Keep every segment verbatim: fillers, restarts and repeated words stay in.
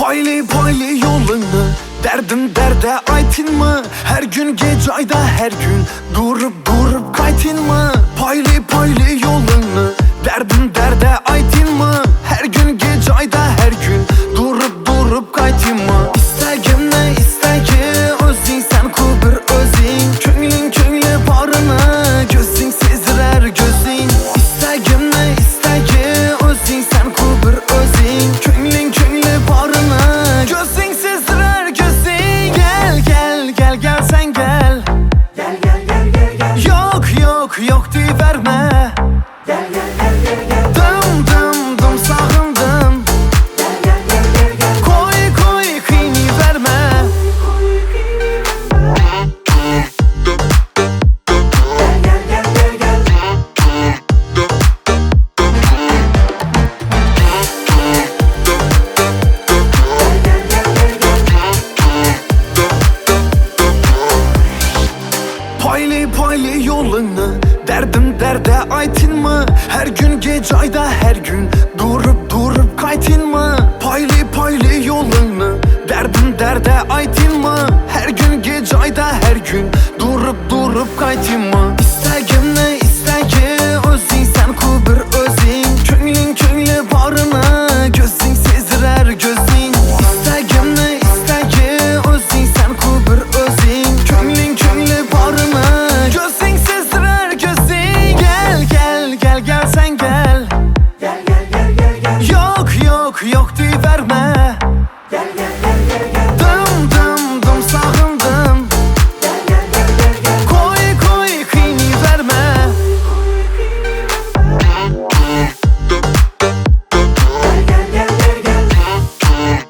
Paylı paylı yolunu, derdim derde aytin mı? Her gün gece ayda her gün durup durup kaytin mı? Paylı paylı yolunu, derdim derde aytin mı? Her gün gece ayda her gün durup durup kaytin mı? İstəgim ne istəgi özün sen kubur özün, köngülün köngülü barını gözün sezdirer gözün. İstəgim ne istəgi özün sen kubur özün, köngülün köngülü barını gözün sezdirer gözün. Gel gel gel gel sen gel. Gel gel gel gel gel. Yok yok yok verme. Gel gel gel gel gel. Dım dım dım sağındım. Gel gel gel gel gel. Koy koy kıyını verme. Gel gel gel gel gel. Gel gel gel gel gel. Paylı paylı yolunu, derdim derde aytin mı? Her gün gece ayda her gün durup durup kaytin mı? Paylı paylı yolunu, derdim derde aytin mı? Her gün gece ayda her gün durup durup kaytin mı? İstəgim ne istəgi özün sen kubur özün, köngülün köngülü barını gözün sezdirer gözün. İstəgim ne istəgi özün sen kubur özün, köngülün köngülü barını gözün sezdirer gözün. Gel gel gel gel sen gel. Gel gel gel gel gel. Yok yok yok verme. Gel gel gel gel gel. Dım dım dım sağındım. Gel gel gel gel gel. Koy koy kıyını verme. Gel gel gel gel gel.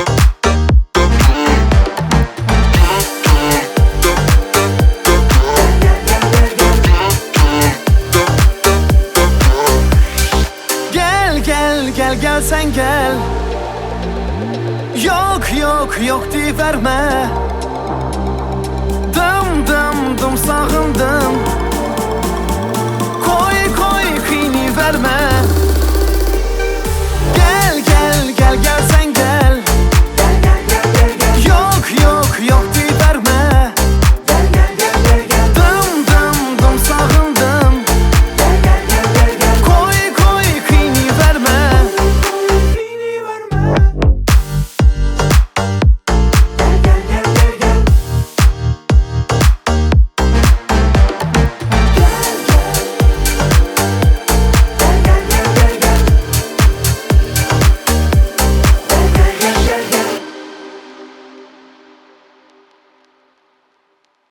Gel gel gel gel sen gel. Yok yok yok verme.